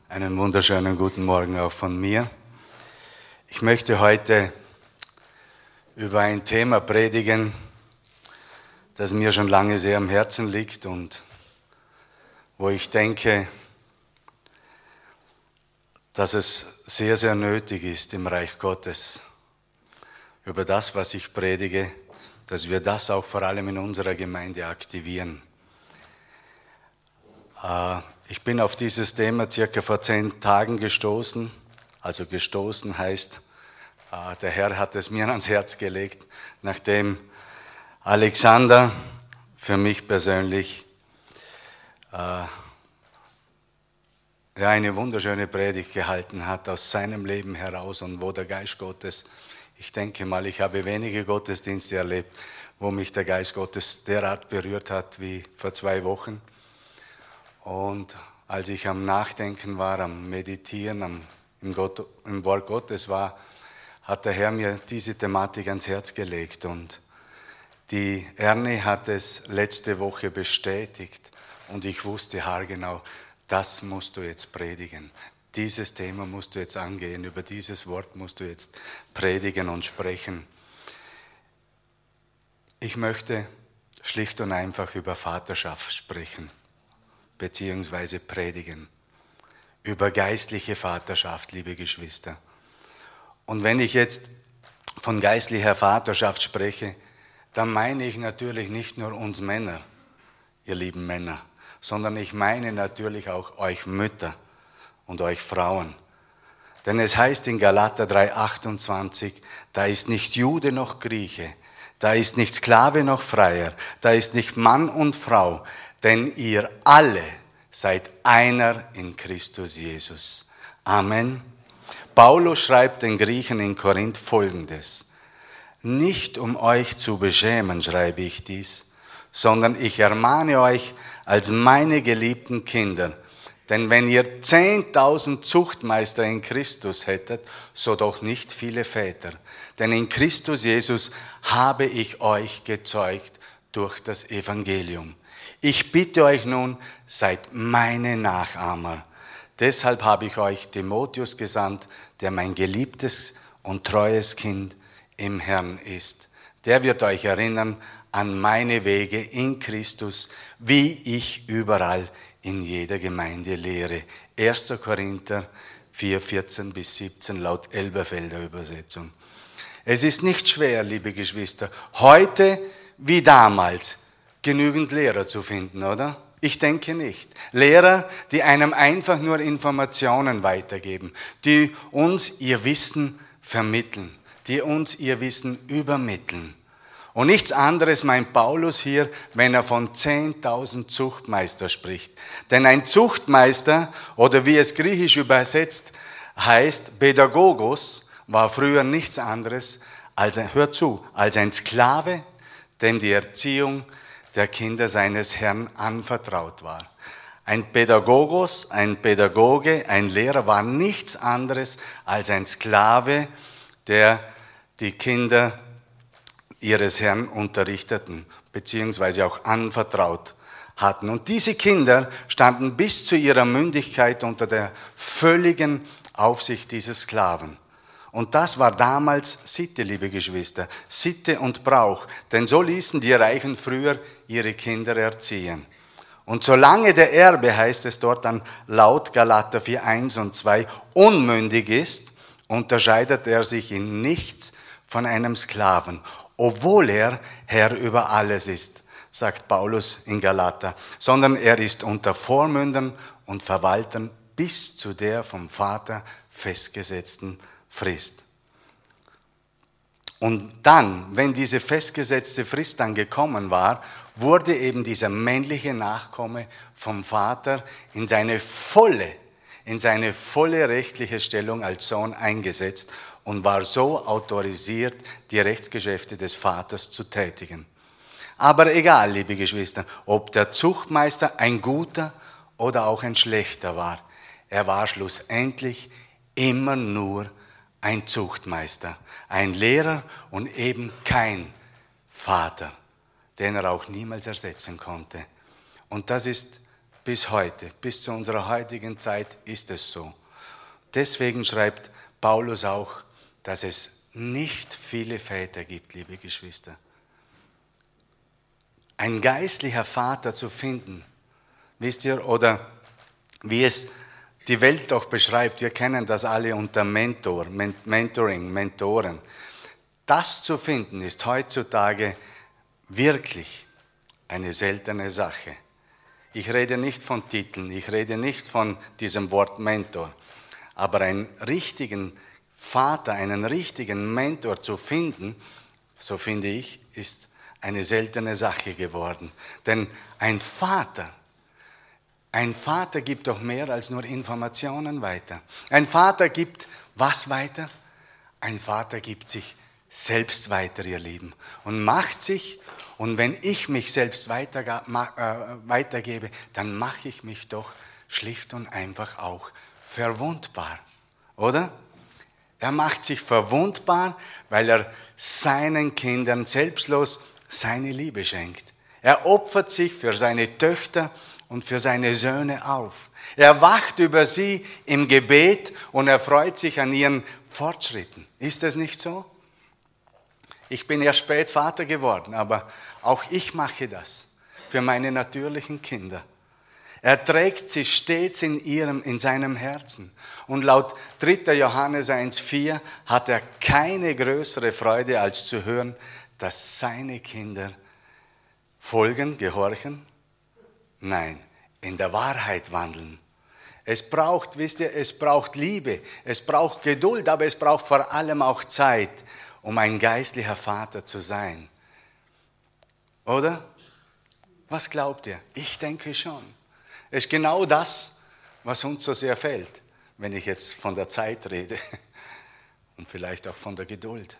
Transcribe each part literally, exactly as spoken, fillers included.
Einen wunderschönen guten Morgen auch von mir. Ich möchte heute über ein Thema predigen, das mir schon lange sehr am Herzen liegt und wo ich denke, dass es sehr, sehr nötig ist im Reich Gottes, über das, was ich predige, dass wir das auch vor allem in unserer Gemeinde aktivieren. Ich bin auf dieses Thema circa vor zehn Tagen gestoßen. Also gestoßen heißt, der Herr hat es mir ans Herz gelegt, nachdem Alexander für mich persönlich ja, eine wunderschöne Predigt gehalten hat aus seinem Leben heraus und wo der Geist Gottes, ich denke mal, ich habe wenige Gottesdienste erlebt, wo mich der Geist Gottes derart berührt hat wie vor zwei Wochen. Und als ich am Nachdenken war, am Meditieren, am, im, Gott, im Wort Gottes war, hat der Herr mir diese Thematik ans Herz gelegt. Und die Ernie hat es letzte Woche bestätigt. Und ich wusste haargenau, das musst du jetzt predigen. Dieses Thema musst du jetzt angehen. Über dieses Wort musst du jetzt predigen und sprechen. Ich möchte schlicht und einfach über Vaterschaft sprechen. Beziehungsweise predigen, über geistliche Vaterschaft, liebe Geschwister. Und wenn ich jetzt von geistlicher Vaterschaft spreche, dann meine ich natürlich nicht nur uns Männer, ihr lieben Männer, sondern ich meine natürlich auch euch Mütter und euch Frauen. Denn es heißt in Galater drei achtundzwanzig, da ist nicht Jude noch Grieche, da ist nicht Sklave noch Freier, da ist nicht Mann und Frau, denn ihr alle seid einer in Christus Jesus. Amen. Paulus schreibt den Griechen in Korinth Folgendes. Nicht um euch zu beschämen, schreibe ich dies, sondern ich ermahne euch als meine geliebten Kinder. Denn wenn ihr zehntausend Zuchtmeister in Christus hättet, so doch nicht viele Väter. Denn in Christus Jesus habe ich euch gezeugt durch das Evangelium. Ich bitte euch nun, seid meine Nachahmer. Deshalb habe ich euch Timotheus gesandt, der mein geliebtes und treues Kind im Herrn ist. Der wird euch erinnern an meine Wege in Christus, wie ich überall in jeder Gemeinde lehre. erster Korinther vier, vierzehn bis siebzehn laut Elberfelder Übersetzung. Es ist nicht schwer, liebe Geschwister, heute wie damals, genügend Lehrer zu finden, oder? Ich denke nicht. Lehrer, die einem einfach nur Informationen weitergeben, die uns ihr Wissen vermitteln, die uns ihr Wissen übermitteln. Und nichts anderes meint Paulus hier, wenn er von zehntausend Zuchtmeister spricht. Denn ein Zuchtmeister, oder wie es griechisch übersetzt heißt, Pädagogos, war früher nichts anderes als, hör zu, als ein Sklave, dem die Erziehung der Kinder seines Herrn anvertraut war. Ein Pädagogos, ein Pädagoge, ein Lehrer war nichts anderes als ein Sklave, der die Kinder ihres Herrn unterrichteten, beziehungsweise auch anvertraut hatten. Und diese Kinder standen bis zu ihrer Mündigkeit unter der völligen Aufsicht dieses Sklaven. Und das war damals Sitte, liebe Geschwister, Sitte und Brauch, denn so ließen die Reichen früher ihre Kinder erziehen. Und solange der Erbe, heißt es dort dann laut Galater vier, eins und zwei, unmündig ist, unterscheidet er sich in nichts von einem Sklaven, obwohl er Herr über alles ist, sagt Paulus in Galater, sondern er ist unter Vormündern und Verwaltern bis zu der vom Vater festgesetzten Frist. Und dann, wenn diese festgesetzte Frist dann gekommen war, wurde eben dieser männliche Nachkomme vom Vater in seine volle, in seine volle rechtliche Stellung als Sohn eingesetzt und war so autorisiert, die Rechtsgeschäfte des Vaters zu tätigen. Aber egal, liebe Geschwister, ob der Zuchtmeister ein guter oder auch ein schlechter war, er war schlussendlich immer nur ein Zuchtmeister, ein Lehrer und eben kein Vater, den er auch niemals ersetzen konnte. Und das ist bis heute, bis zu unserer heutigen Zeit ist es so. Deswegen schreibt Paulus auch, dass es nicht viele Väter gibt, liebe Geschwister. Ein geistlicher Vater zu finden, wisst ihr, oder wie es die Welt doch beschreibt, wir kennen das alle unter Mentor, Mentoring, Mentoren. Das zu finden ist heutzutage wirklich eine seltene Sache. Ich rede nicht von Titeln, ich rede nicht von diesem Wort Mentor, aber einen richtigen Vater, einen richtigen Mentor zu finden, so finde ich, ist eine seltene Sache geworden. Denn ein Vater, ein Vater gibt doch mehr als nur Informationen weiter. Ein Vater gibt was weiter? Ein Vater gibt sich selbst weiter, ihr Lieben, und macht sich, und wenn ich mich selbst weiter, äh, weitergebe, dann mache ich mich doch schlicht und einfach auch verwundbar, oder? Er macht sich verwundbar, weil er seinen Kindern selbstlos seine Liebe schenkt. Er opfert sich für seine Töchter und für seine Söhne auf. Er wacht über sie im Gebet und er freut sich an ihren Fortschritten. Ist das nicht so? Ich bin erst spät Vater geworden, aber auch ich mache das für meine natürlichen Kinder. Er trägt sie stets in ihrem, in seinem Herzen. Und laut dritter Johannes eins vier hat er keine größere Freude, als zu hören, dass seine Kinder folgen, gehorchen? Nein, in der Wahrheit wandeln. Es braucht, wisst ihr, es braucht Liebe, es braucht Geduld, aber es braucht vor allem auch Zeit, um ein geistlicher Vater zu sein. Oder? Was glaubt ihr? Ich denke schon. Es ist genau das, was uns so sehr fehlt, wenn ich jetzt von der Zeit rede und vielleicht auch von der Geduld.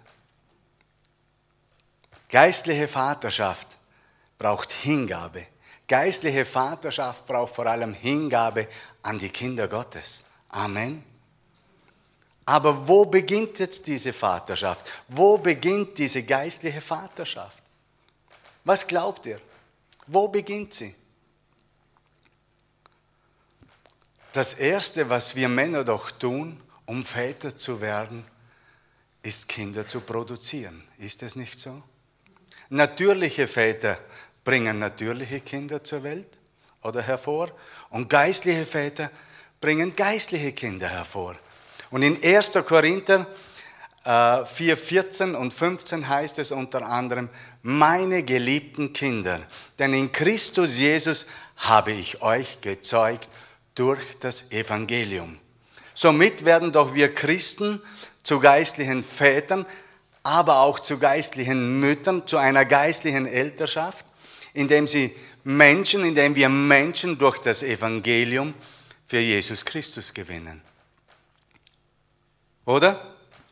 Geistliche Vaterschaft braucht Hingabe. Geistliche Vaterschaft braucht vor allem Hingabe an die Kinder Gottes. Amen. Aber wo beginnt jetzt diese Vaterschaft? Wo beginnt diese geistliche Vaterschaft? Was glaubt ihr? Wo beginnt sie? Das Erste, was wir Männer doch tun, um Väter zu werden, ist Kinder zu produzieren. Ist es nicht so? Natürliche Väter bringen natürliche Kinder zur Welt oder hervor und geistliche Väter bringen geistliche Kinder hervor. Und in erster Korinther vier, vierzehn und fünfzehn heißt es unter anderem, meine geliebten Kinder, denn in Christus Jesus habe ich euch gezeugt durch das Evangelium. Somit werden doch wir Christen zu geistlichen Vätern, aber auch zu geistlichen Müttern, zu einer geistlichen Elternschaft, indem sie Menschen, indem wir Menschen durch das Evangelium für Jesus Christus gewinnen. Oder?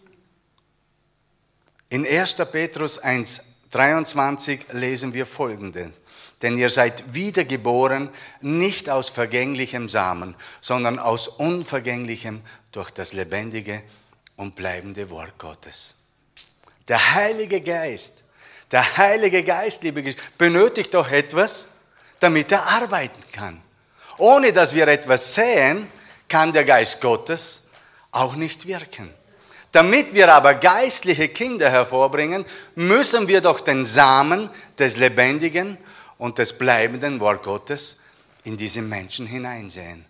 In erster Petrus eins dreiundzwanzig lesen wir Folgendes. Denn ihr seid wiedergeboren, nicht aus vergänglichem Samen, sondern aus unvergänglichem durch das lebendige und bleibende Wort Gottes. Der Heilige Geist, der Heilige Geist, liebe Geschwister, benötigt doch etwas, damit er arbeiten kann. Ohne dass wir etwas säen, kann der Geist Gottes auch nicht wirken. Damit wir aber geistliche Kinder hervorbringen, müssen wir doch den Samen des lebendigen und des bleibenden Wort Gottes in diese Menschen hineinsehen.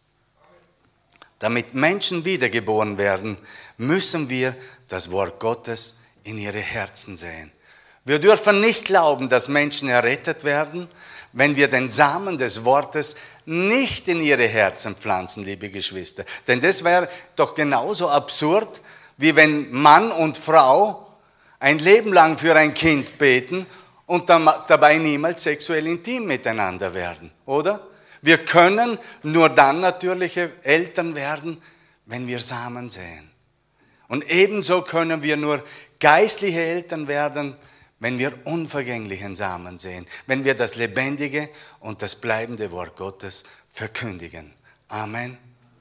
Damit Menschen wiedergeboren werden, müssen wir das Wort Gottes in ihre Herzen sehen. Wir dürfen nicht glauben, dass Menschen errettet werden, wenn wir den Samen des Wortes nicht in ihre Herzen pflanzen, liebe Geschwister. Denn das wäre doch genauso absurd, wie wenn Mann und Frau ein Leben lang für ein Kind beten und dabei niemals sexuell intim miteinander werden, oder? Wir können nur dann natürliche Eltern werden, wenn wir Samen säen. Und ebenso können wir nur geistliche Eltern werden, wenn wir unvergänglichen Samen säen, wenn wir das lebendige und das bleibende Wort Gottes verkündigen. Amen.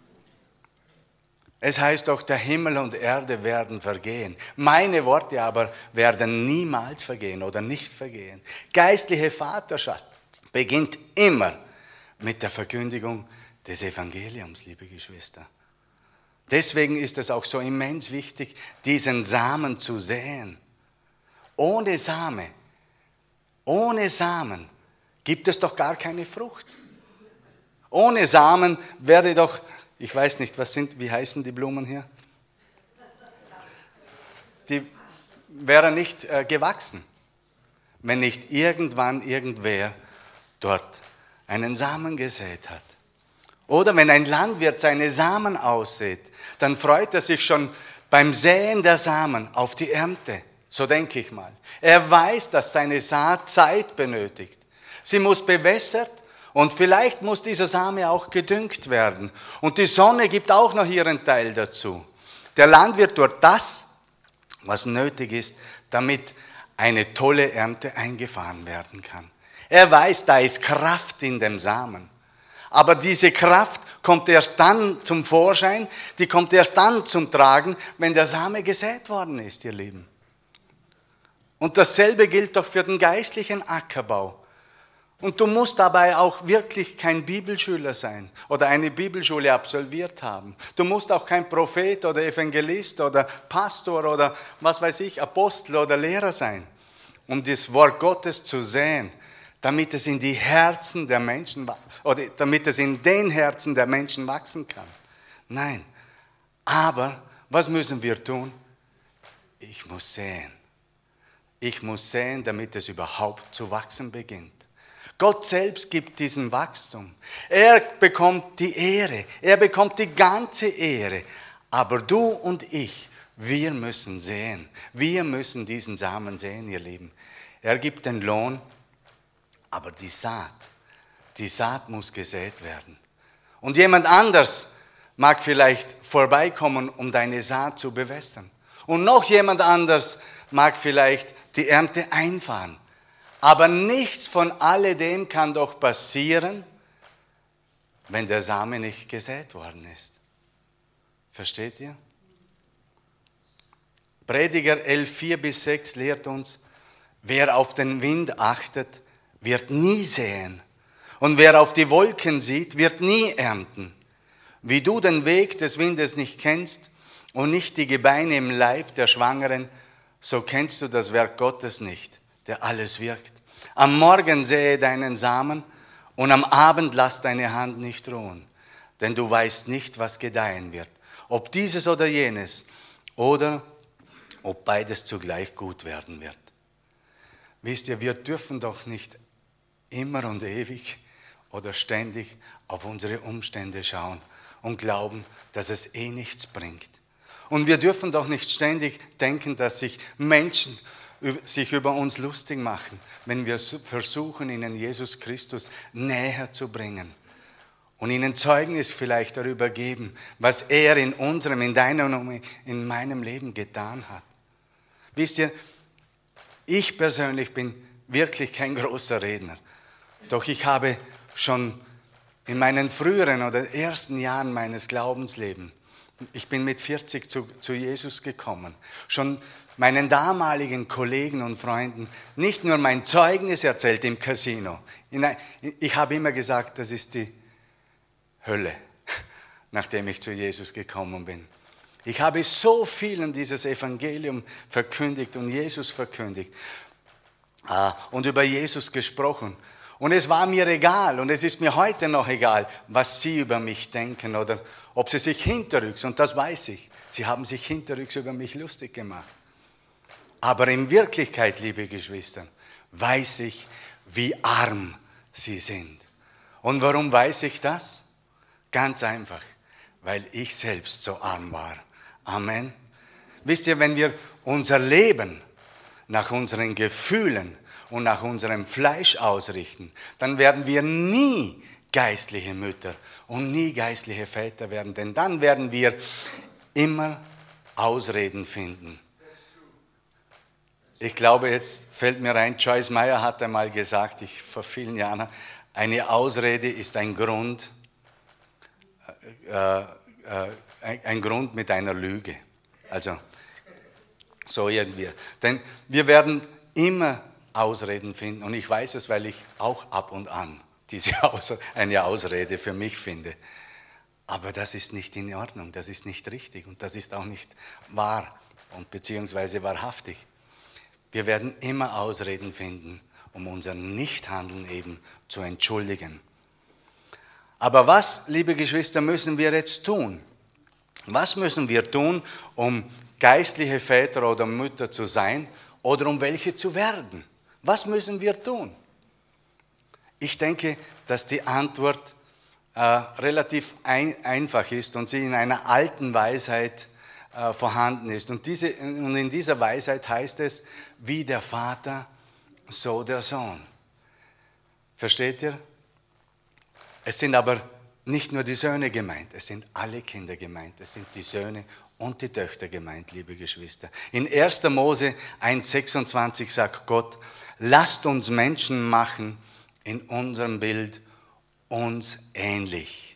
Es heißt doch, der Himmel und Erde werden vergehen. Meine Worte aber werden niemals vergehen oder nicht vergehen. Geistliche Vaterschaft beginnt immer mit der Verkündigung des Evangeliums, liebe Geschwister. Deswegen ist es auch so immens wichtig, diesen Samen zu säen. Ohne Same, ohne Samen gibt es doch gar keine Frucht. Ohne Samen wäre doch, ich weiß nicht, was sind, wie heißen die Blumen hier? Die wäre nicht äh, gewachsen, wenn nicht irgendwann irgendwer dort einen Samen gesät hat. Oder wenn ein Landwirt seine Samen aussät, dann freut er sich schon beim Säen der Samen auf die Ernte. So denke ich mal. Er weiß, dass seine Saat Zeit benötigt. Sie muss bewässert und vielleicht muss dieser Same auch gedüngt werden. Und die Sonne gibt auch noch ihren Teil dazu. Der Landwirt tut das, was nötig ist, damit eine tolle Ernte eingefahren werden kann. Er weiß, da ist Kraft in dem Samen. Aber diese Kraft kommt erst dann zum Vorschein, die kommt erst dann zum Tragen, wenn der Same gesät worden ist, ihr Lieben. Und dasselbe gilt doch für den geistlichen Ackerbau. Und du musst dabei auch wirklich kein Bibelschüler sein oder eine Bibelschule absolviert haben. Du musst auch kein Prophet oder Evangelist oder Pastor oder was weiß ich, Apostel oder Lehrer sein, um das Wort Gottes zu säen, damit es in die Herzen der Menschen oder damit es in den Herzen der Menschen wachsen kann. Nein, aber was müssen wir tun? Ich muss säen. Ich muss säen, damit es überhaupt zu wachsen beginnt. Gott selbst gibt diesen Wachstum. Er bekommt die Ehre, er bekommt die ganze Ehre. Aber du und ich, wir müssen säen. Wir müssen diesen Samen säen, ihr Lieben. Er gibt den Lohn, aber die Saat, die Saat muss gesät werden. Und jemand anders mag vielleicht vorbeikommen, um deine Saat zu bewässern. Und noch jemand anders mag vielleicht die Ernte einfahren. Aber nichts von alledem kann doch passieren, wenn der Same nicht gesät worden ist. Versteht ihr? Prediger elf, vier bis sechs lehrt uns, wer auf den Wind achtet, wird nie säen. Und wer auf die Wolken sieht, wird nie ernten. Wie du den Weg des Windes nicht kennst und nicht die Gebeine im Leib der Schwangeren, so kennst du das Werk Gottes nicht, der alles wirkt. Am Morgen sähe deinen Samen und am Abend lass deine Hand nicht ruhen, denn du weißt nicht, was gedeihen wird, ob dieses oder jenes oder ob beides zugleich gut werden wird. Wisst ihr, wir dürfen doch nicht immer und ewig oder ständig auf unsere Umstände schauen und glauben, dass es eh nichts bringt. Und wir dürfen doch nicht ständig denken, dass sich Menschen sich über uns lustig machen, wenn wir versuchen, ihnen Jesus Christus näher zu bringen und ihnen Zeugnis vielleicht darüber geben, was er in unserem, in deinem und in meinem Leben getan hat. Wisst ihr, ich persönlich bin wirklich kein großer Redner, doch ich habe schon in meinen früheren oder ersten Jahren meines Glaubenslebens, ich bin mit vierzig zu, zu Jesus gekommen, schon meinen damaligen Kollegen und Freunden nicht nur mein Zeugnis erzählt im Casino. Ich habe immer gesagt, das ist die Hölle, nachdem ich zu Jesus gekommen bin. Ich habe so vielen dieses Evangelium verkündigt und Jesus verkündigt und über Jesus gesprochen. Und es war mir egal und es ist mir heute noch egal, was sie über mich denken oder ob sie sich hinterrücks, und das weiß ich, sie haben sich hinterrücks über mich lustig gemacht. Aber in Wirklichkeit, liebe Geschwister, weiß ich, wie arm sie sind. Und warum weiß ich das? Ganz einfach, weil ich selbst so arm war. Amen. Wisst ihr, wenn wir unser Leben nach unseren Gefühlen und nach unserem Fleisch ausrichten, dann werden wir nie geistliche Mütter und nie geistliche Väter werden, denn dann werden wir immer Ausreden finden. Ich glaube, jetzt fällt mir ein, Joyce Meyer hat einmal gesagt, ich vor vielen Jahren, eine Ausrede ist ein Grund, äh, äh, ein Grund mit einer Lüge. Also so irgendwie. Denn wir werden immer Ausreden finden und ich weiß es, weil ich auch ab und an diese Aus eine Ausrede für mich finde. Aber das ist nicht in Ordnung, das ist nicht richtig und das ist auch nicht wahr und beziehungsweise wahrhaftig. Wir werden immer Ausreden finden, um unser Nichthandeln eben zu entschuldigen. Aber was, liebe Geschwister, müssen wir jetzt tun? Was müssen wir tun, um geistliche Väter oder Mütter zu sein oder um welche zu werden? Was müssen wir tun? Ich denke, dass die Antwort äh, relativ ein, einfach ist und sie in einer alten Weisheit äh, vorhanden ist. Und, diese, und in dieser Weisheit heißt es, wie der Vater, so der Sohn. Versteht ihr? Es sind aber nicht nur die Söhne gemeint, es sind alle Kinder gemeint. Es sind die Söhne und die Töchter gemeint, liebe Geschwister. In erster Mose eins sechsundzwanzig sagt Gott, lasst uns Menschen machen in unserem Bild uns ähnlich.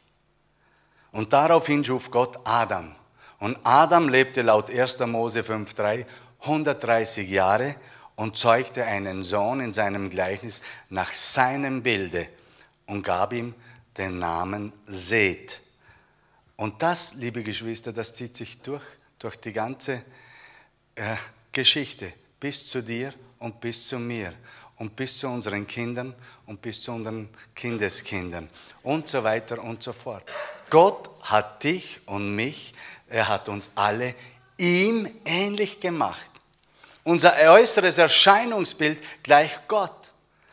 Und daraufhin schuf Gott Adam. Und Adam lebte laut erster Mose fünf drei hundertdreißig Jahre und zeugte einen Sohn in seinem Gleichnis nach seinem Bilde und gab ihm den Namen Seth. Und das, liebe Geschwister, das zieht sich durch, durch die ganze äh, Geschichte bis zu dir und bis zu mir und bis zu unseren Kindern und bis zu unseren Kindeskindern und so weiter und so fort. Gott hat dich und mich, er hat uns alle ihm ähnlich gemacht. Unser äußeres Erscheinungsbild gleich Gott.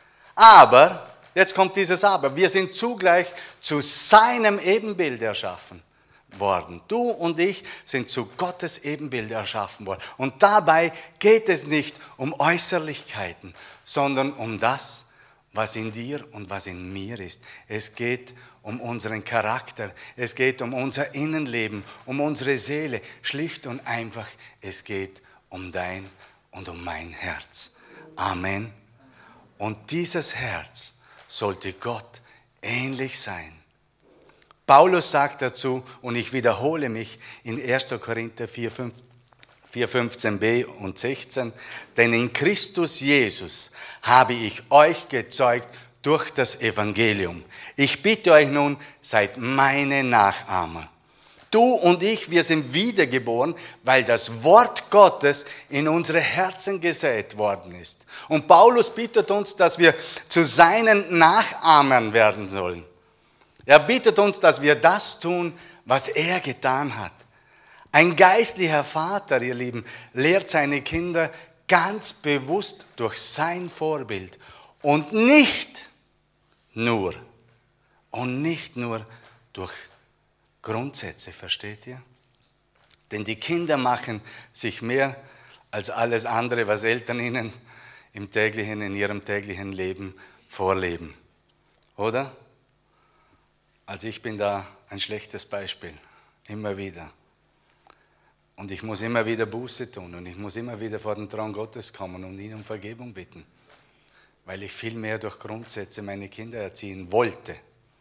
Aber, jetzt kommt dieses Aber, wir sind zugleich zu seinem Ebenbild erschaffen worden. Du und ich sind zu Gottes Ebenbild erschaffen worden. Und dabei geht es nicht um Äußerlichkeiten, sondern um das, was in dir und was in mir ist. Es geht um unseren Charakter, es geht um unser Innenleben, um unsere Seele. Schlicht und einfach, es geht um dein und um mein Herz. Amen. Und dieses Herz sollte Gott ähnlich sein. Paulus sagt dazu, und ich wiederhole mich in erster Korinther vier fünfzehn b und sechzehn, denn in Christus Jesus habe ich euch gezeugt durch das Evangelium. Ich bitte euch nun, seid meine Nachahmer. Du und ich, wir sind wiedergeboren, weil das Wort Gottes in unsere Herzen gesät worden ist. Und Paulus bittet uns, dass wir zu seinen Nachahmern werden sollen. Er bittet uns, dass wir das tun, was er getan hat. Ein geistlicher Vater, ihr Lieben, lehrt seine Kinder ganz bewusst durch sein Vorbild und nicht nur, und nicht nur durch Grundsätze, versteht ihr? Denn die Kinder machen sich mehr als alles andere, was Eltern ihnen im täglichen, in ihrem täglichen Leben vorleben. Oder? Also ich bin da ein schlechtes Beispiel, immer wieder. Und ich muss immer wieder Buße tun und ich muss immer wieder vor den Thron Gottes kommen und ihn um Vergebung bitten, weil ich viel mehr durch Grundsätze meine Kinder erziehen wollte,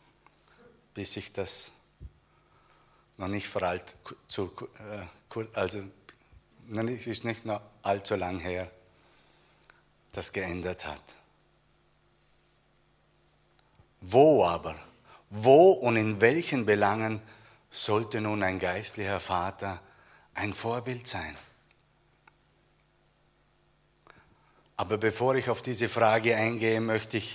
bis ich das noch nicht veralt, zu, also es ist nicht noch allzu lang her, das geändert hat. Wo aber, wo und in welchen Belangen sollte nun ein geistlicher Vater ein Vorbild sein? Aber bevor ich auf diese Frage eingehe, möchte ich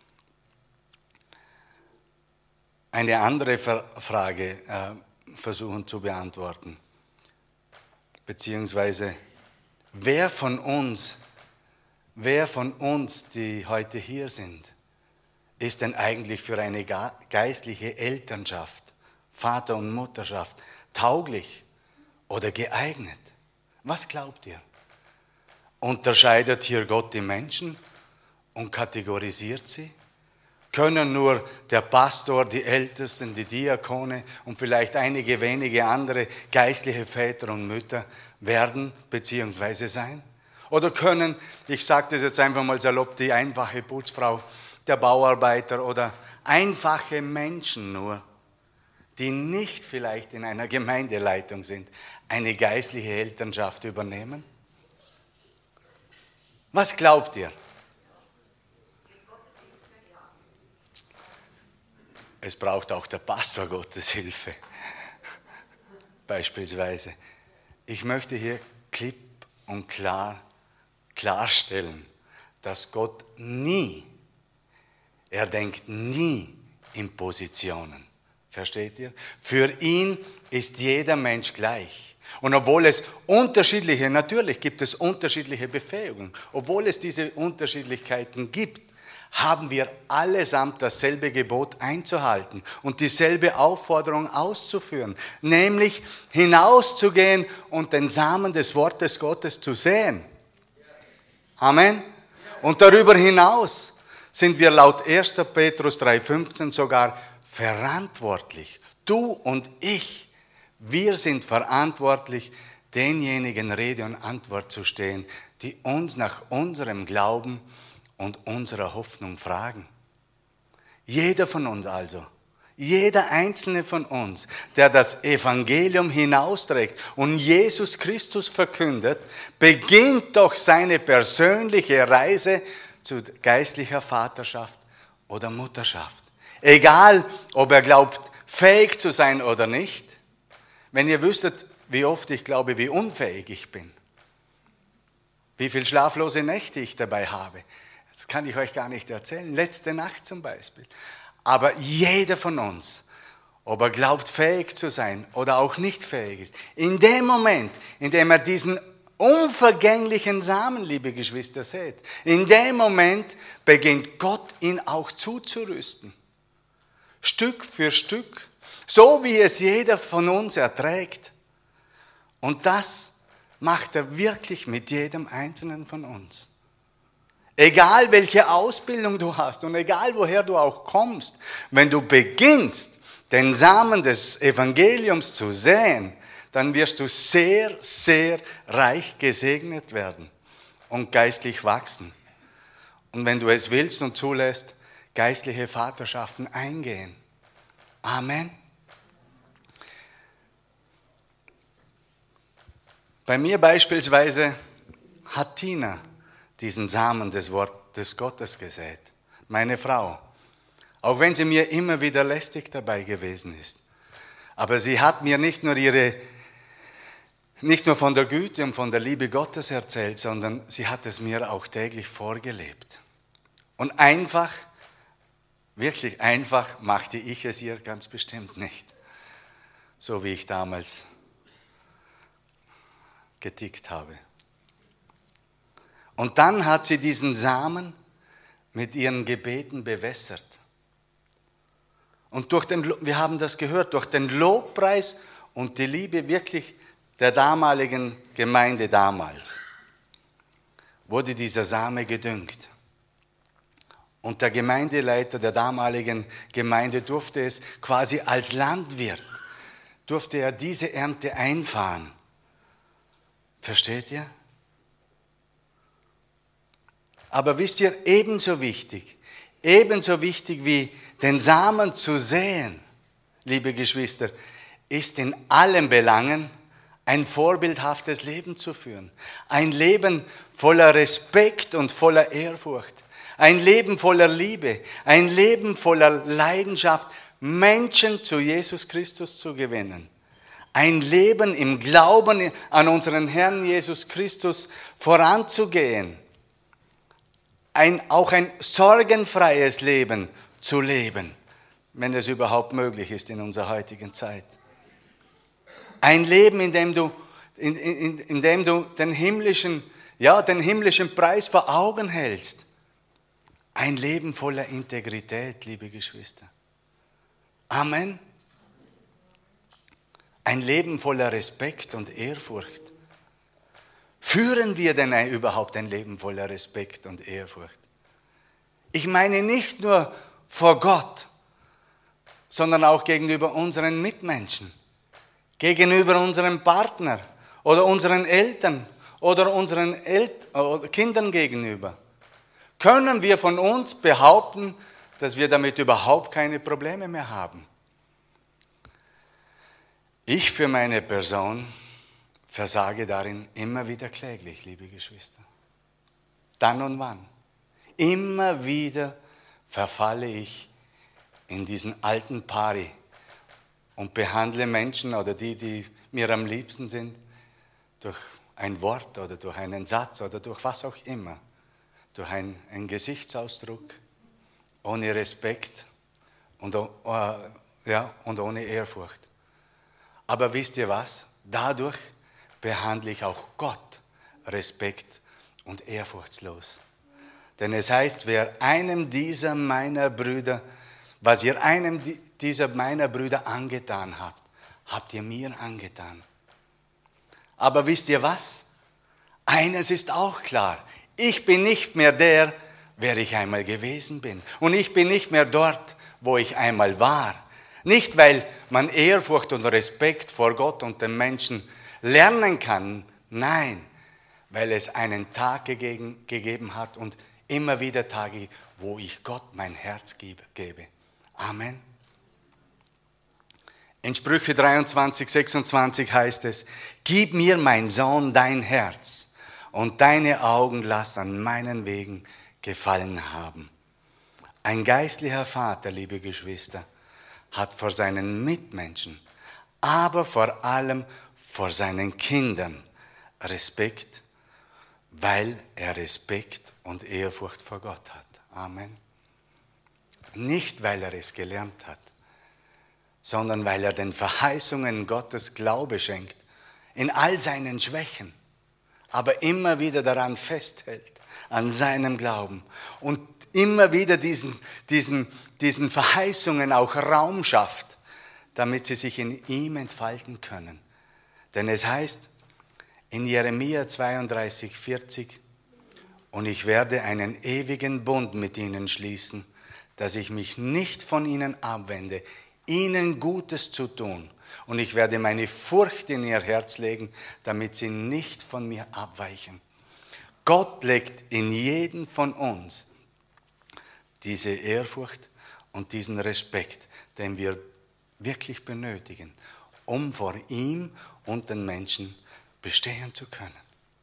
eine andere Frage äh, versuchen zu beantworten. Beziehungsweise, wer von uns, wer von uns, die heute hier sind, ist denn eigentlich für eine geistliche Elternschaft, Vater- und Mutterschaft tauglich oder geeignet? Was glaubt ihr? Unterscheidet hier Gott die Menschen und kategorisiert sie? Können nur der Pastor, die Ältesten, die Diakone und vielleicht einige wenige andere geistliche Väter und Mütter werden bzw. sein? Oder können, ich sage das jetzt einfach mal salopp, die einfache Putzfrau, der Bauarbeiter oder einfache Menschen nur, die nicht vielleicht in einer Gemeindeleitung sind, eine geistliche Elternschaft übernehmen? Was glaubt ihr? es braucht auch der Pastor Gottes Hilfe. Beispielsweise. Ich möchte hier klipp und klar klarstellen, dass Gott nie, er denkt nie in Positionen. Versteht ihr? Für ihn ist jeder Mensch gleich. Und obwohl es unterschiedliche, natürlich gibt es unterschiedliche Befähigungen, obwohl es diese Unterschiedlichkeiten gibt, haben wir allesamt dasselbe Gebot einzuhalten und dieselbe Aufforderung auszuführen, nämlich hinauszugehen und den Samen des Wortes Gottes zu säen. Amen. Und darüber hinaus sind wir laut erster Petrus drei fünfzehn sogar verantwortlich. Du und ich, wir sind verantwortlich, denjenigen Rede und Antwort zu stehen, die uns nach unserem Glauben und unserer Hoffnung fragen. Jeder von uns also, jeder einzelne von uns, der das Evangelium hinausträgt und Jesus Christus verkündet, beginnt doch seine persönliche Reise zu geistlicher Vaterschaft oder Mutterschaft. Egal, ob er glaubt, fähig zu sein oder nicht. Wenn ihr wüsstet, wie oft ich glaube, wie unfähig ich bin, wie viele schlaflose Nächte ich dabei habe, das kann ich euch gar nicht erzählen. Letzte Nacht zum Beispiel. Aber jeder von uns, ob er glaubt, fähig zu sein oder auch nicht fähig ist, in dem Moment, in dem er diesen unvergänglichen Samen, liebe Geschwister, sät, in dem Moment beginnt Gott ihn auch zuzurüsten. Stück für Stück, so wie es jeder von uns erträgt. Und das macht er wirklich mit jedem Einzelnen von uns. Egal welche Ausbildung du hast und egal woher du auch kommst, wenn du beginnst, den Samen des Evangeliums zu säen, dann wirst du sehr, sehr reich gesegnet werden und geistlich wachsen. Und wenn du es willst und zulässt, geistliche Vaterschaften eingehen. Amen. Bei mir beispielsweise hat Tina diesen Samen des Wortes Gottes gesät. Meine Frau. Auch wenn sie mir immer wieder lästig dabei gewesen ist. Aber sie hat mir nicht nur ihre, nicht nur von der Güte und von der Liebe Gottes erzählt, sondern sie hat es mir auch täglich vorgelebt. Und einfach, wirklich einfach machte ich es ihr ganz bestimmt nicht. So wie ich damals getickt habe. Und dann hat sie diesen Samen mit ihren Gebeten bewässert. Und durch den, wir haben das gehört, durch den Lobpreis und die Liebe wirklich der damaligen Gemeinde damals, wurde dieser Same gedüngt. Und der Gemeindeleiter der damaligen Gemeinde durfte es quasi als Landwirt, durfte er diese Ernte einfahren. Versteht ihr? Aber wisst ihr, ebenso wichtig, ebenso wichtig wie den Samen zu säen, liebe Geschwister, ist in allen Belangen ein vorbildhaftes Leben zu führen. Ein Leben voller Respekt und voller Ehrfurcht. Ein Leben voller Liebe. Ein Leben voller Leidenschaft, Menschen zu Jesus Christus zu gewinnen. Ein Leben im Glauben an unseren Herrn Jesus Christus voranzugehen. Ein, auch ein sorgenfreies Leben zu leben, wenn es überhaupt möglich ist in unserer heutigen Zeit. Ein Leben, in dem du, in, in, in dem du den himmlischen, ja, den himmlischen Preis vor Augen hältst. Ein Leben voller Integrität, liebe Geschwister. Amen. Ein Leben voller Respekt und Ehrfurcht. Führen wir denn überhaupt ein Leben voller Respekt und Ehrfurcht? Ich meine nicht nur vor Gott, sondern auch gegenüber unseren Mitmenschen, gegenüber unserem Partner oder unseren Eltern oder unseren El- oder Kindern gegenüber. Können wir von uns behaupten, dass wir damit überhaupt keine Probleme mehr haben? Ich für meine Person versage darin immer wieder kläglich, liebe Geschwister. Dann und wann. Immer wieder verfalle ich in diesen alten Pari und behandle Menschen oder die, die mir am liebsten sind, durch ein Wort oder durch einen Satz oder durch was auch immer, durch ein, einen Gesichtsausdruck, ohne Respekt und, äh, ja, und ohne Ehrfurcht. Aber wisst ihr was? Dadurch behandle ich auch Gott respekt- und ehrfurchtslos. Denn es heißt, wer einem dieser meiner Brüder, was ihr einem dieser meiner Brüder angetan habt, habt ihr mir angetan. Aber wisst ihr was? Eines ist auch klar. Ich bin nicht mehr der, wer ich einmal gewesen bin. Und ich bin nicht mehr dort, wo ich einmal war. Nicht, weil man Ehrfurcht und Respekt vor Gott und den Menschen lernen kann. Nein, weil es einen Tag gegeben, gegeben hat und immer wieder Tage, wo ich Gott mein Herz gebe. Amen. In Sprüche dreiundzwanzig, sechsundzwanzig heißt es, gib mir, mein Sohn, dein Herz und deine Augen lass an meinen Wegen Gefallen haben. Ein geistlicher Vater, liebe Geschwister, hat vor seinen Mitmenschen, aber vor allem vor seinen Kindern Respekt, weil er Respekt und Ehrfurcht vor Gott hat. Amen. Nicht, weil er es gelernt hat, sondern weil er den Verheißungen Gottes Glaube schenkt, in all seinen Schwächen, aber immer wieder daran festhält, an seinem Glauben und immer wieder diesen, diesen, diesen Verheißungen auch Raum schafft, damit sie sich in ihm entfalten können. Denn es heißt in Jeremia zweiunddreißig, vierzig, und ich werde einen ewigen Bund mit ihnen schließen, dass ich mich nicht von ihnen abwende, ihnen Gutes zu tun. Und ich werde meine Furcht in ihr Herz legen, damit sie nicht von mir abweichen. Gott legt in jeden von uns diese Ehrfurcht und diesen Respekt, den wir wirklich benötigen, um vor ihm und den Menschen bestehen zu können.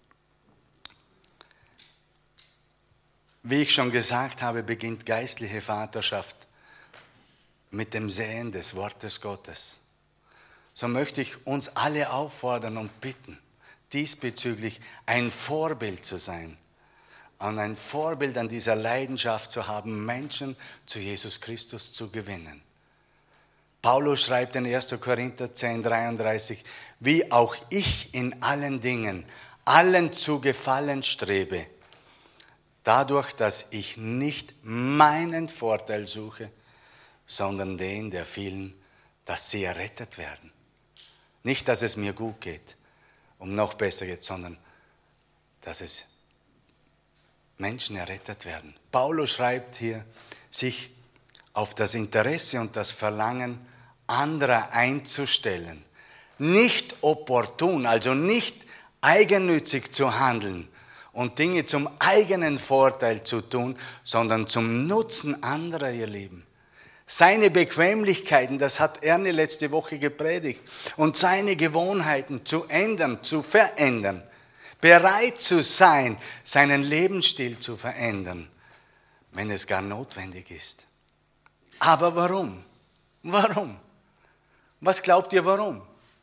Wie ich schon gesagt habe, beginnt geistliche Vaterschaft mit dem Säen des Wortes Gottes. So möchte ich uns alle auffordern und bitten, diesbezüglich ein Vorbild zu sein und ein Vorbild an dieser Leidenschaft zu haben, Menschen zu Jesus Christus zu gewinnen. Paulus schreibt in erster Korinther zehn, dreiunddreißig, wie auch ich in allen Dingen, allen zu gefallen strebe, dadurch, dass ich nicht meinen Vorteil suche, sondern den der vielen, dass sie errettet werden. Nicht, dass es mir gut geht, um noch besser geht, sondern dass es Menschen errettet werden. Paulus schreibt hier, sich auf das Interesse und das Verlangen anderer einzustellen. Nicht opportun, also nicht eigennützig zu handeln und Dinge zum eigenen Vorteil zu tun, sondern zum Nutzen anderer, ihr Lieben. Seine Bequemlichkeiten, das hat Ernie letzte Woche gepredigt, und seine Gewohnheiten zu ändern, zu verändern, bereit zu sein, seinen Lebensstil zu verändern, wenn es gar notwendig ist. Aber warum? Warum? Was glaubt ihr, warum?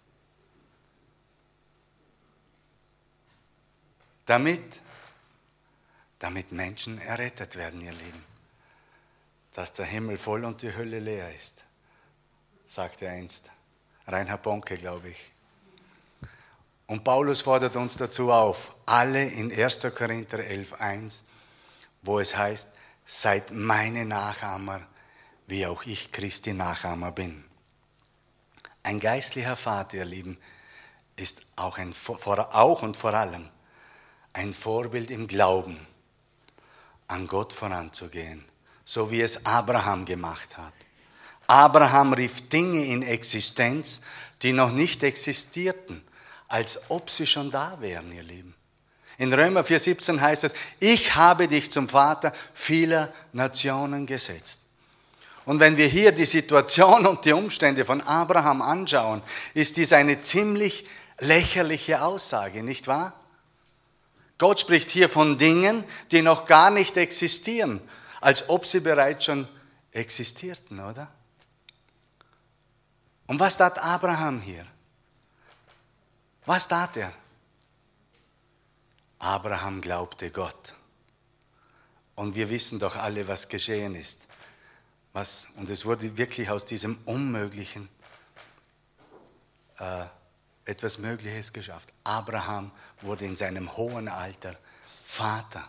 Damit, damit Menschen errettet werden, ihr Lieben. Dass der Himmel voll und die Hölle leer ist, sagte einst Reinhard Bonke, glaube ich. Und Paulus fordert uns dazu auf, alle in erster Korinther elf, eins, wo es heißt, seid meine Nachahmer, wie auch ich Christi Nachahmer bin. Ein geistlicher Vater, ihr Lieben, ist auch, ein, auch und vor allem ein Vorbild im Glauben, an Gott voranzugehen, so wie es Abraham gemacht hat. Abraham rief Dinge in Existenz, die noch nicht existierten, als ob sie schon da wären, ihr Lieben. In Römer vier, siebzehn heißt es, ich habe dich zum Vater vieler Nationen gesetzt. Und wenn wir hier die Situation und die Umstände von Abraham anschauen, ist dies eine ziemlich lächerliche Aussage, nicht wahr? Gott spricht hier von Dingen, die noch gar nicht existieren, als ob sie bereits schon existierten, oder? Und was tat Abraham hier? Was tat er? Abraham glaubte Gott. Und wir wissen doch alle, was geschehen ist. Was, und es wurde wirklich aus diesem Unmöglichen äh, etwas Mögliches geschafft. Abraham wurde in seinem hohen Alter Vater.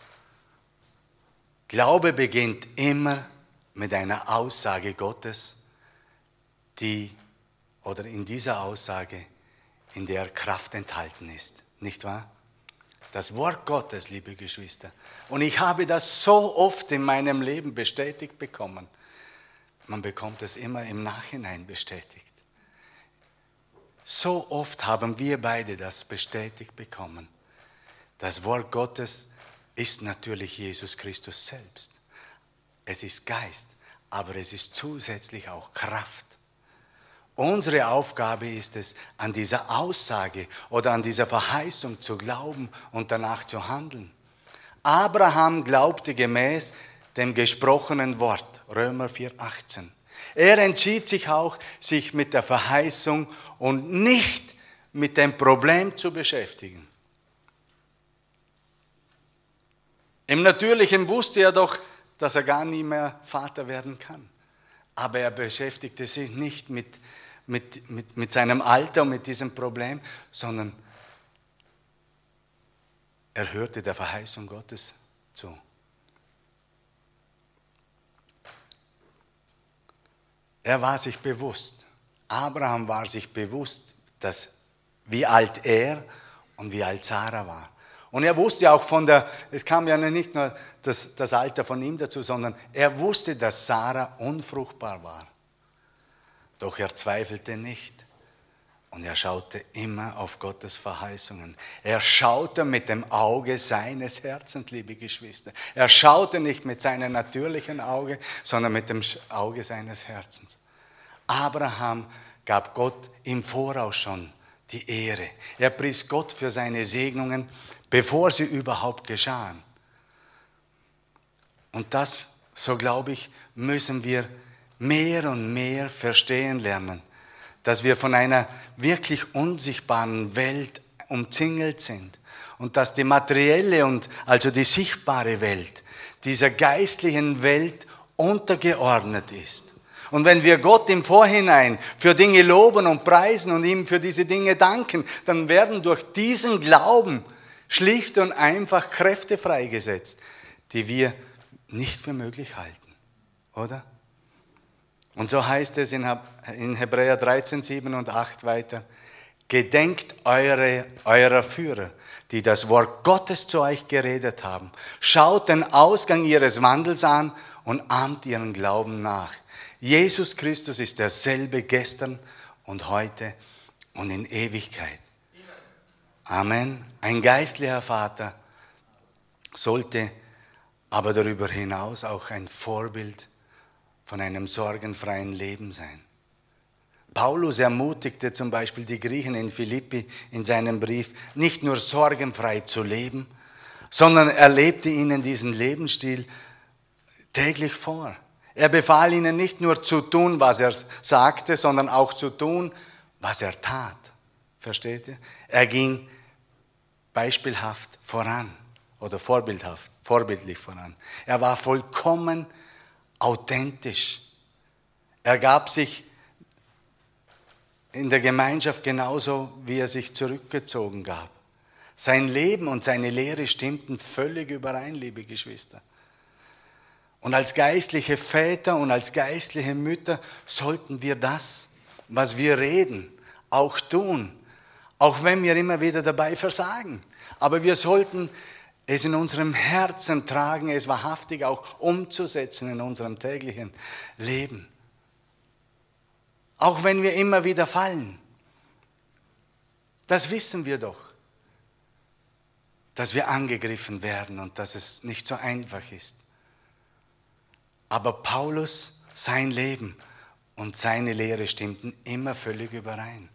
Glaube beginnt immer mit einer Aussage Gottes, die, oder in dieser Aussage, in der Kraft enthalten ist. Nicht wahr? Das Wort Gottes, liebe Geschwister. Und ich habe das so oft in meinem Leben bestätigt bekommen. Man bekommt es immer im Nachhinein bestätigt. So oft haben wir beide das bestätigt bekommen. Das Wort Gottes ist natürlich Jesus Christus selbst. Es ist Geist, aber es ist zusätzlich auch Kraft. Unsere Aufgabe ist es, an dieser Aussage oder an dieser Verheißung zu glauben und danach zu handeln. Abraham glaubte gemäß dem gesprochenen Wort, Römer vier achtzehn. Er entschied sich auch, sich mit der Verheißung und nicht mit dem Problem zu beschäftigen. Im Natürlichen wusste er doch, dass er gar nie mehr Vater werden kann. Aber er beschäftigte sich nicht mit, mit, mit, mit seinem Alter und mit diesem Problem, sondern er hörte der Verheißung Gottes zu. Er war sich bewusst, Abraham war sich bewusst, dass, wie alt er und wie alt Sarah war. Und er wusste auch von der, es kam ja nicht nur das, das Alter von ihm dazu, sondern er wusste, dass Sarah unfruchtbar war. Doch er zweifelte nicht. Und er schaute immer auf Gottes Verheißungen. Er schaute mit dem Auge seines Herzens, liebe Geschwister. Er schaute nicht mit seinem natürlichen Auge, sondern mit dem Auge seines Herzens. Abraham gab Gott im Voraus schon die Ehre. Er pries Gott für seine Segnungen, bevor sie überhaupt geschahen. Und das, so glaube ich, müssen wir mehr und mehr verstehen lernen, dass wir von einer wirklich unsichtbaren Welt umzingelt sind und dass die materielle und also die sichtbare Welt dieser geistlichen Welt untergeordnet ist. Und wenn wir Gott im Vorhinein für Dinge loben und preisen und ihm für diese Dinge danken, dann werden durch diesen Glauben schlicht und einfach Kräfte freigesetzt, die wir nicht für möglich halten, oder? Und so heißt es in Hebräer dreizehn, sieben und acht weiter, gedenkt eure, eurer Führer, die das Wort Gottes zu euch geredet haben. Schaut den Ausgang ihres Wandels an und ahmt ihren Glauben nach. Jesus Christus ist derselbe gestern und heute und in Ewigkeit. Amen. Ein geistlicher Vater sollte aber darüber hinaus auch ein Vorbild von einem sorgenfreien Leben sein. Paulus ermutigte zum Beispiel die Griechen in Philippi in seinem Brief, nicht nur sorgenfrei zu leben, sondern er lebte ihnen diesen Lebensstil täglich vor. Er befahl ihnen nicht nur zu tun, was er sagte, sondern auch zu tun, was er tat. Versteht ihr? Er ging beispielhaft voran oder vorbildhaft, vorbildlich voran. Er war vollkommen authentisch. Er gab sich in der Gemeinschaft genauso, wie er sich zurückgezogen gab. Sein Leben und seine Lehre stimmten völlig überein, liebe Geschwister. Und als geistliche Väter und als geistliche Mütter sollten wir das, was wir reden, auch tun. Auch wenn wir immer wieder dabei versagen. Aber wir sollten es in unserem Herzen tragen, es wahrhaftig auch umzusetzen in unserem täglichen Leben. Auch wenn wir immer wieder fallen. Das wissen wir doch. Dass wir angegriffen werden und dass es nicht so einfach ist. Aber Paulus, sein Leben und seine Lehre stimmten immer völlig überein.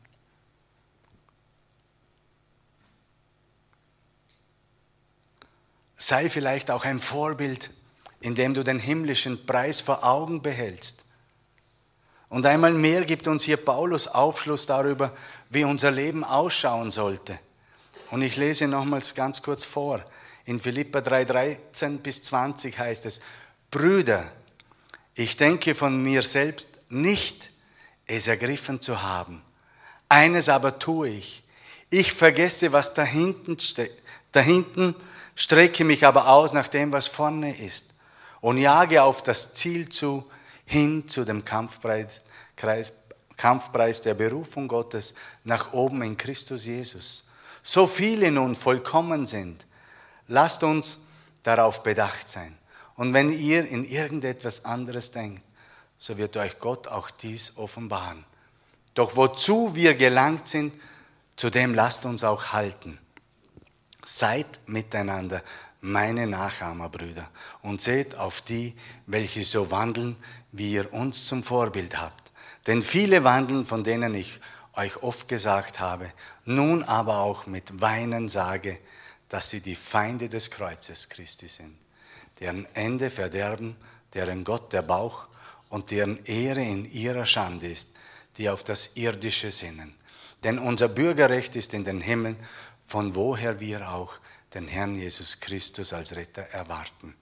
Sei vielleicht auch ein Vorbild indem du den himmlischen Preis vor Augen behältst. Und einmal mehr gibt uns hier Paulus Aufschluss darüber, wie unser Leben ausschauen sollte. Und ich lese nochmals ganz kurz vor. In Philipper drei, dreizehn bis zwanzig heißt es: Brüder, ich denke von mir selbst nicht, es ergriffen zu haben. Eines aber tue ich. Ich vergesse, was da hinten steht. Da hinten strecke mich aber aus nach dem, was vorne ist, und jage auf das Ziel zu, hin zu dem Kampfpreis, Kampfpreis der Berufung Gottes nach oben in Christus Jesus. So viele nun vollkommen sind, lasst uns darauf bedacht sein. Und wenn ihr in irgendetwas anderes denkt, so wird euch Gott auch dies offenbaren. Doch wozu wir gelangt sind, zu dem lasst uns auch halten. Seid miteinander meine Nachahmer, Brüder, und seht auf die, welche so wandeln, wie ihr uns zum Vorbild habt. Denn viele wandeln, von denen ich euch oft gesagt habe, nun aber auch mit Weinen sage, dass sie die Feinde des Kreuzes Christi sind, deren Ende Verderben, deren Gott der Bauch und deren Ehre in ihrer Schande ist, die auf das Irdische sinnen. Denn unser Bürgerrecht ist in den Himmeln, von woher wir auch den Herrn Jesus Christus als Retter erwarten.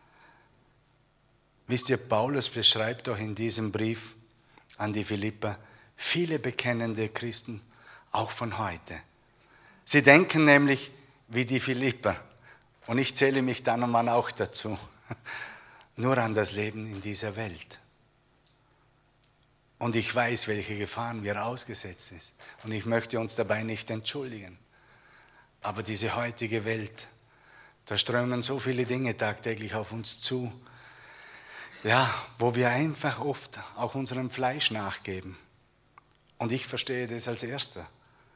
Wisst ihr, Paulus beschreibt doch in diesem Brief an die Philipper viele bekennende Christen, auch von heute. Sie denken nämlich wie die Philipper, und ich zähle mich dann und wann auch dazu, nur an das Leben in dieser Welt. Und ich weiß, welche Gefahren wir ausgesetzt sind. Und ich möchte uns dabei nicht entschuldigen. Aber diese heutige Welt, da strömen so viele Dinge tagtäglich auf uns zu, ja, wo wir einfach oft auch unserem Fleisch nachgeben. Und ich verstehe das als Erster.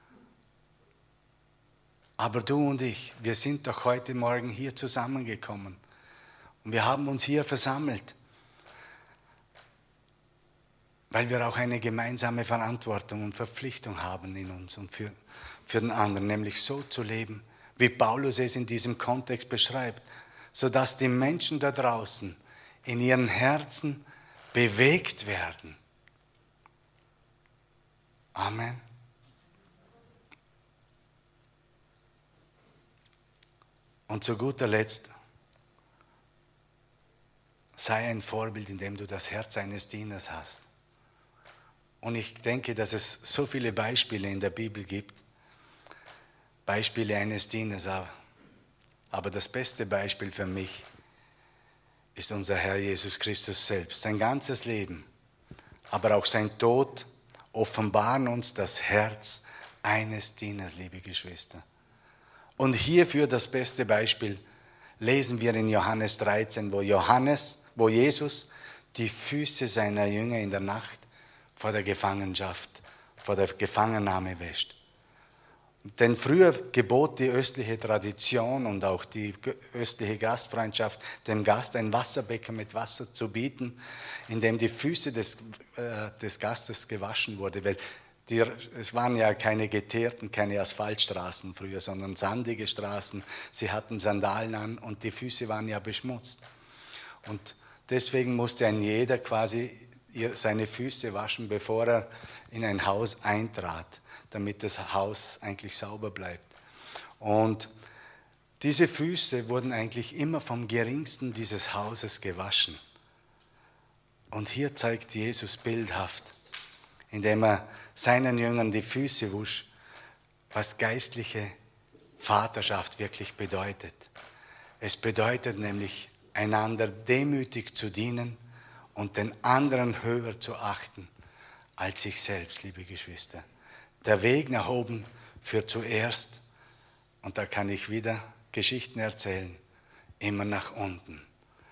Aber du und ich, wir sind doch heute Morgen hier zusammengekommen. Und wir haben uns hier versammelt, weil wir auch eine gemeinsame Verantwortung und Verpflichtung haben in uns und für, für den anderen, nämlich so zu leben, wie Paulus es in diesem Kontext beschreibt, sodass die Menschen da draußen in ihren Herzen bewegt werden. Amen. Und zu guter Letzt, sei ein Vorbild, indem du das Herz eines Dieners hast. Und ich denke, dass es so viele Beispiele in der Bibel gibt, Beispiele eines Dieners, aber das beste Beispiel für mich ist unser Herr Jesus Christus selbst. Sein ganzes Leben, aber auch sein Tod offenbaren uns das Herz eines Dieners, liebe Geschwister. Und hierfür das beste Beispiel lesen wir in Johannes dreizehn, wo Johannes, wo Jesus die Füße seiner Jünger in der Nacht vor der Gefangenschaft, vor der Gefangennahme wäscht. Denn früher gebot die östliche Tradition und auch die östliche Gastfreundschaft, dem Gast ein Wasserbecken mit Wasser zu bieten, in dem die Füße des, äh, des Gastes gewaschen wurden. Weil die, es waren ja keine geteerten, keine Asphaltstraßen früher, sondern sandige Straßen. Sie hatten Sandalen an und die Füße waren ja beschmutzt. Und deswegen musste ein jeder quasi seine Füße waschen, bevor er in ein Haus eintrat, damit das Haus eigentlich sauber bleibt. Und diese Füße wurden eigentlich immer vom Geringsten dieses Hauses gewaschen. Und hier zeigt Jesus bildhaft, indem er seinen Jüngern die Füße wusch, was geistliche Vaterschaft wirklich bedeutet. Es bedeutet nämlich, einander demütig zu dienen und den anderen höher zu achten als sich selbst, liebe Geschwister. Der Weg nach oben führt zuerst, und da kann ich wieder Geschichten erzählen, immer nach unten.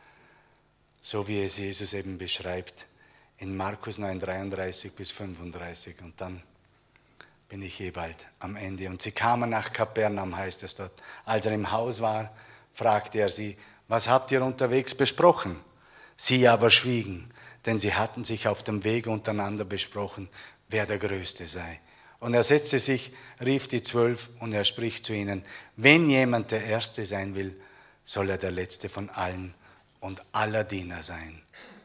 So wie es Jesus eben beschreibt in Markus neun, dreiunddreißig bis fünfunddreißig. Und dann bin ich eh bald am Ende. Und sie kamen nach Kapernaum, heißt es dort. Als er im Haus war, fragte er sie, was habt ihr unterwegs besprochen? Sie aber schwiegen, denn sie hatten sich auf dem Weg untereinander besprochen, wer der Größte sei. Und er setzte sich, rief die Zwölf und er spricht zu ihnen, wenn jemand der Erste sein will, soll er der Letzte von allen und aller Diener sein.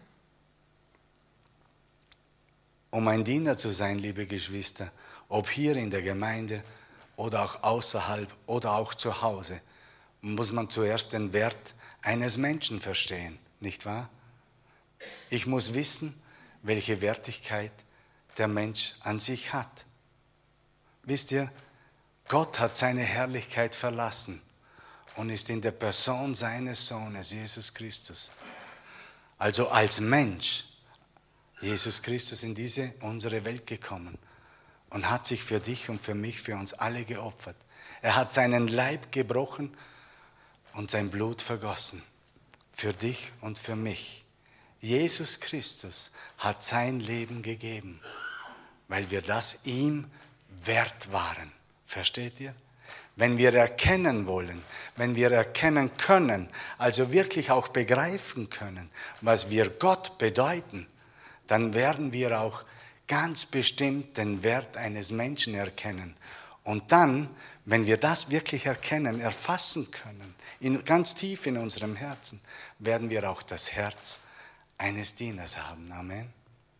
Um ein Diener zu sein, liebe Geschwister, ob hier in der Gemeinde oder auch außerhalb oder auch zu Hause, muss man zuerst den Wert eines Menschen verstehen, nicht wahr? Ich muss wissen, welche Wertigkeit der Mensch an sich hat. Wisst ihr, Gott hat seine Herrlichkeit verlassen und ist in der Person seines Sohnes, Jesus Christus, also als Mensch, Jesus Christus in diese, unsere Welt gekommen und hat sich für dich und für mich, für uns alle geopfert. Er hat seinen Leib gebrochen und sein Blut vergossen. Für dich und für mich. Jesus Christus hat sein Leben gegeben, weil wir das ihm wert waren. Versteht ihr? Wenn wir erkennen wollen, wenn wir erkennen können, also wirklich auch begreifen können, was wir Gott bedeuten, dann werden wir auch ganz bestimmt den Wert eines Menschen erkennen. Und dann, wenn wir das wirklich erkennen, erfassen können, in, ganz tief in unserem Herzen, werden wir auch das Herz eines Dieners haben. Amen.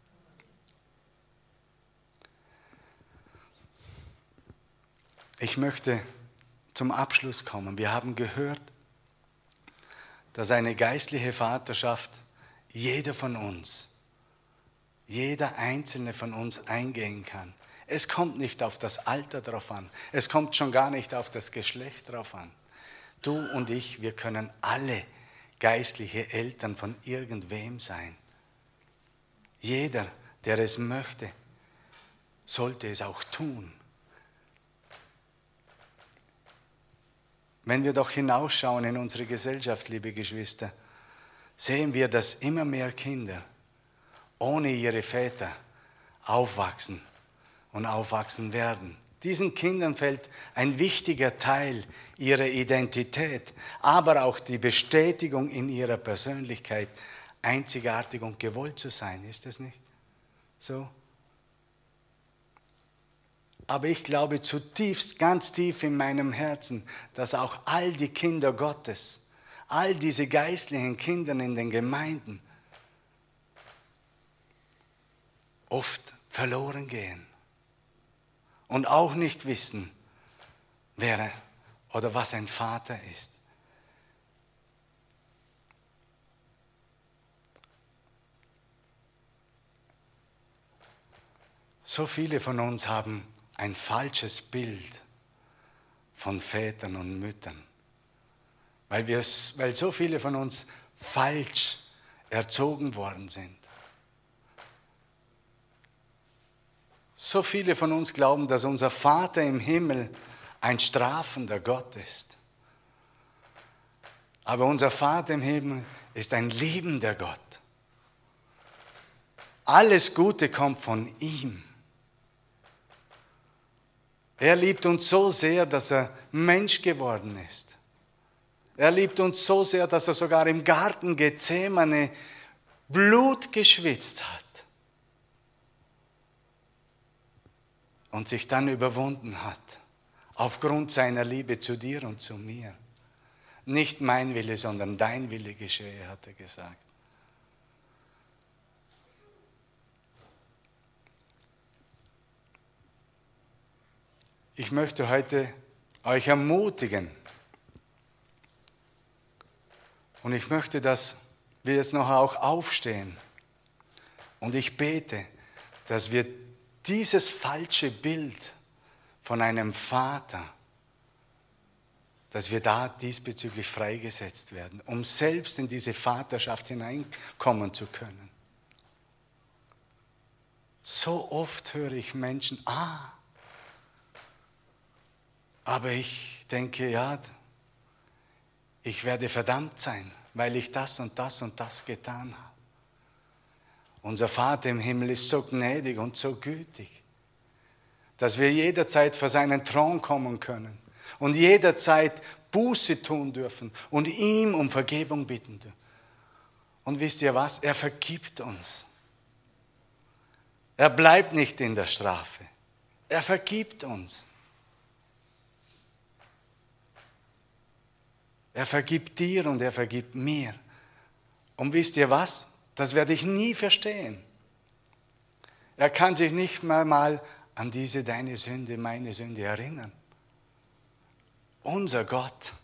Ich möchte zum Abschluss kommen. Wir haben gehört, dass eine geistliche Vaterschaft jeder von uns, jeder einzelne von uns eingehen kann. Es kommt nicht auf das Alter drauf an. Es kommt schon gar nicht auf das Geschlecht drauf an. Du und ich, wir können alle geistliche Eltern von irgendwem sein. Jeder, der es möchte, sollte es auch tun. Wenn wir doch hinausschauen in unsere Gesellschaft, liebe Geschwister, sehen wir, dass immer mehr Kinder ohne ihre Väter aufwachsen und aufwachsen werden. Diesen Kindern fällt ein wichtiger Teil ihrer Identität, aber auch die Bestätigung in ihrer Persönlichkeit, einzigartig und gewollt zu sein. Ist das nicht so? Aber ich glaube zutiefst, ganz tief in meinem Herzen, dass auch all die Kinder Gottes, all diese geistlichen Kinder in den Gemeinden oft verloren gehen und auch nicht wissen, wer oder was ein Vater ist. So viele von uns haben ein falsches Bild von Vätern und Müttern, weil, wir, weil so viele von uns falsch erzogen worden sind. So viele von uns glauben, dass unser Vater im Himmel ein strafender Gott ist. Aber unser Vater im Himmel ist ein liebender Gott. Alles Gute kommt von ihm. Er liebt uns so sehr, dass er Mensch geworden ist. Er liebt uns so sehr, dass er sogar im Garten Gethsemane Blut geschwitzt hat und sich dann überwunden hat, aufgrund seiner Liebe zu dir und zu mir. Nicht mein Wille, sondern dein Wille geschehe, hat er gesagt. Ich möchte heute euch ermutigen und ich möchte, dass wir jetzt noch auch aufstehen und ich bete, dass wir dieses falsche Bild von einem Vater, dass wir da diesbezüglich freigesetzt werden, um selbst in diese Vaterschaft hineinkommen zu können. So oft höre ich Menschen, ah, aber ich denke, ja, ich werde verdammt sein, weil ich das und das und das getan habe. Unser Vater im Himmel ist so gnädig und so gütig, dass wir jederzeit vor seinen Thron kommen können und jederzeit Buße tun dürfen und ihm um Vergebung bitten dürfen. Und wisst ihr was? Er vergibt uns. Er bleibt nicht in der Strafe. Er vergibt uns. Er vergibt dir und er vergibt mir. Und wisst ihr was? Das werde ich nie verstehen. Er kann sich nicht mal, mal an diese deine Sünde, meine Sünde erinnern. Unser Gott.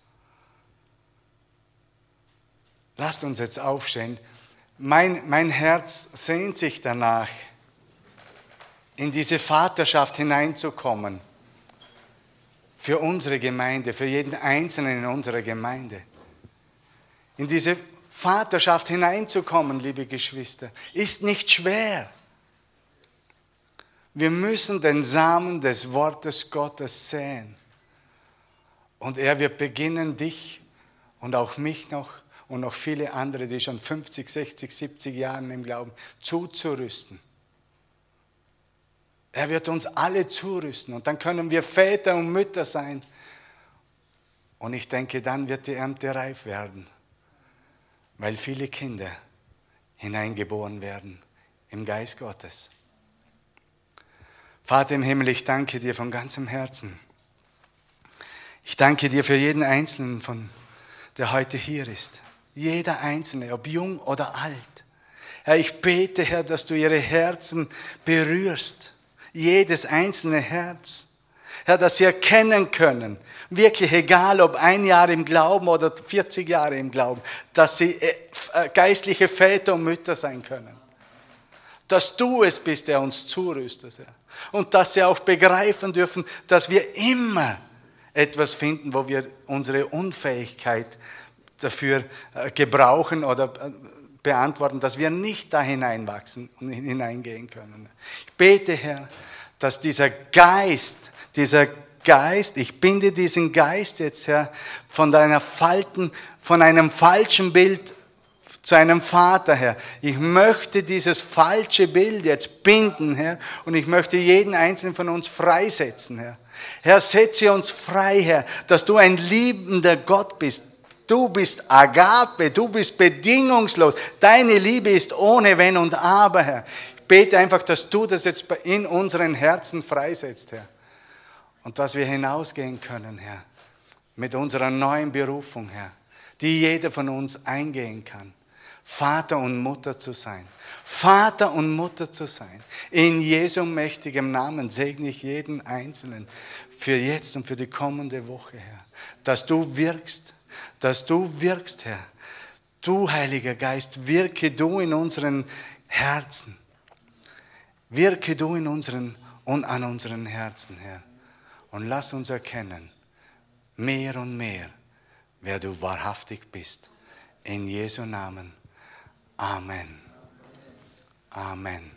Lasst uns jetzt aufstehen. Mein, mein Herz sehnt sich danach, in diese Vaterschaft hineinzukommen. Für unsere Gemeinde, für jeden Einzelnen in unserer Gemeinde. In diese Vaterschaft hineinzukommen, liebe Geschwister, ist nicht schwer. Wir müssen den Samen des Wortes Gottes säen. Und er wird beginnen, dich und auch mich noch und noch viele andere, die schon fünfzig, sechzig, siebzig Jahre im Glauben, zuzurüsten. Er wird uns alle zurüsten und dann können wir Väter und Mütter sein. Und ich denke, dann wird die Ernte reif werden, weil viele Kinder hineingeboren werden im Geist Gottes. Vater im Himmel, ich danke dir von ganzem Herzen. Ich danke dir für jeden Einzelnen, von, der heute hier ist. Jeder Einzelne, ob jung oder alt. Herr, ich bete, Herr, dass du ihre Herzen berührst. Jedes einzelne Herz. Herr, dass sie erkennen können, wirklich egal, ob ein Jahr im Glauben oder vierzig Jahre im Glauben, dass sie geistliche Väter und Mütter sein können. Dass du es bist, der uns zurüstet, Herr. Und dass sie auch begreifen dürfen, dass wir immer etwas finden, wo wir unsere Unfähigkeit dafür gebrauchen oder beantworten, dass wir nicht da hineinwachsen und hineingehen können. Ich bete, Herr, dass dieser Geist, dieser Geist, ich binde diesen Geist jetzt, Herr, von deiner Falten, von einem falschen Bild zu einem Vater, Herr. Ich möchte dieses falsche Bild jetzt binden, Herr, und ich möchte jeden einzelnen von uns freisetzen, Herr. Herr, setze uns frei, Herr, dass du ein liebender Gott bist. Du bist Agape, du bist bedingungslos. Deine Liebe ist ohne Wenn und Aber, Herr. Ich bete einfach, dass du das jetzt in unseren Herzen freisetzt, Herr. Und dass wir hinausgehen können, Herr, mit unserer neuen Berufung, Herr, die jeder von uns eingehen kann. Vater und Mutter zu sein. Vater und Mutter zu sein. In Jesu mächtigem Namen segne ich jeden Einzelnen für jetzt und für die kommende Woche, Herr. Dass du wirkst, dass du wirkst, Herr. Du, Heiliger Geist, wirke du in unseren Herzen. Wirke du in unseren und an unseren Herzen, Herr. Und lass uns erkennen, mehr und mehr, wer du wahrhaftig bist. In Jesu Namen. Amen. Amen.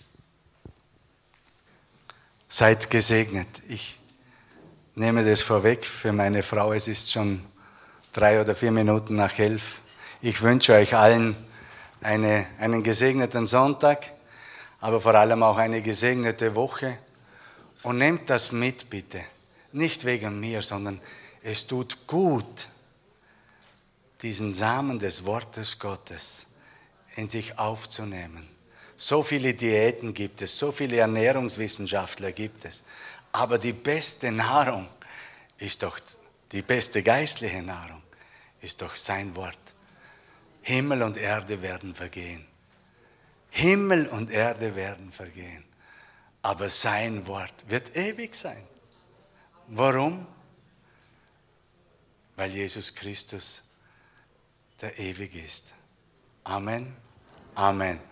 Seid gesegnet. Ich nehme das vorweg für meine Frau. Es ist schon drei oder vier Minuten nach elf. Ich wünsche euch allen eine, einen gesegneten Sonntag, aber vor allem auch eine gesegnete Woche. Und nehmt das mit, bitte. Nicht wegen mir, sondern es tut gut, diesen Samen des Wortes Gottes in sich aufzunehmen. So viele Diäten gibt es, so viele Ernährungswissenschaftler gibt es. Aber die beste Nahrung ist doch, die beste geistliche Nahrung ist doch sein Wort. Himmel und Erde werden vergehen. Himmel und Erde werden vergehen. Aber sein Wort wird ewig sein. Warum? Weil Jesus Christus der ewig ist. Amen. Amen.